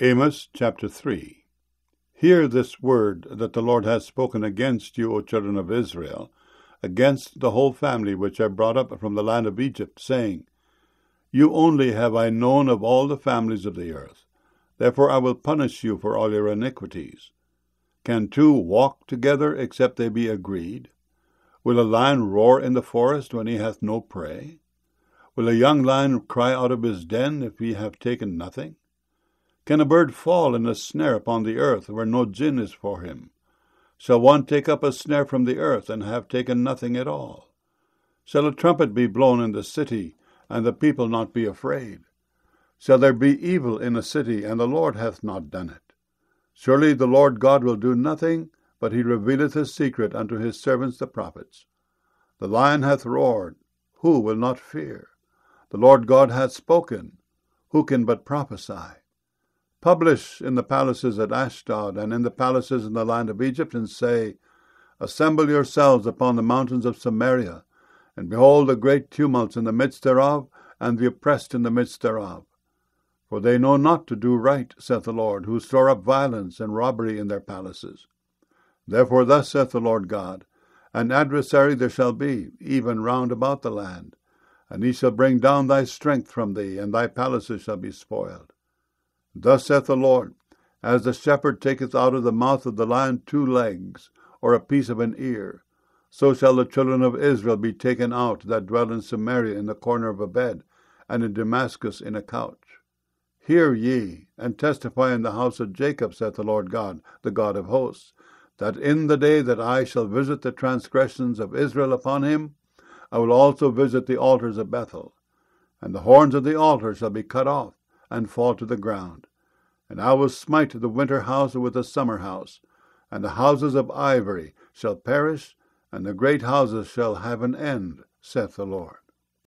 Amos chapter 3. Hear this word that the Lord hath spoken against you, O children of Israel, against the whole family which I brought up from the land of Egypt, saying, You only have I known of all the families of the earth. Therefore I will punish you for all your iniquities. Can two walk together except they be agreed? Will a lion roar in the forest when he hath no prey? Will a young lion cry out of his den if he have taken nothing? Can a bird fall in a snare upon the earth where no gin is for him? Shall one take up a snare from the earth and have taken nothing at all? Shall a trumpet be blown in the city, and the people not be afraid? Shall there be evil in a city, and the Lord hath not done it? Surely the Lord God will do nothing, but he revealeth his secret unto his servants the prophets. The lion hath roared, who will not fear? The Lord God hath spoken, who can but prophesy? Publish in the palaces at Ashdod, and in the palaces in the land of Egypt, and say, Assemble yourselves upon the mountains of Samaria, and behold the great tumults in the midst thereof, and the oppressed in the midst thereof. For they know not to do right, saith the Lord, who store up violence and robbery in their palaces. Therefore thus saith the Lord God, An adversary there shall be, even round about the land, and he shall bring down thy strength from thee, and thy palaces shall be spoiled. Thus saith the Lord, As the shepherd taketh out of the mouth of the lion 2 legs, or a piece of an ear, so shall the children of Israel be taken out that dwell in Samaria in the corner of a bed, and in Damascus in a couch. Hear ye, and testify in the house of Jacob, saith the Lord God, the God of hosts, that in the day that I shall visit the transgressions of Israel upon him, I will also visit the altars of Bethel, and the horns of the altar shall be cut off, and fall to the ground. And I will smite the winter house with the summer house, and the houses of ivory shall perish, and the great houses shall have an end, saith the Lord.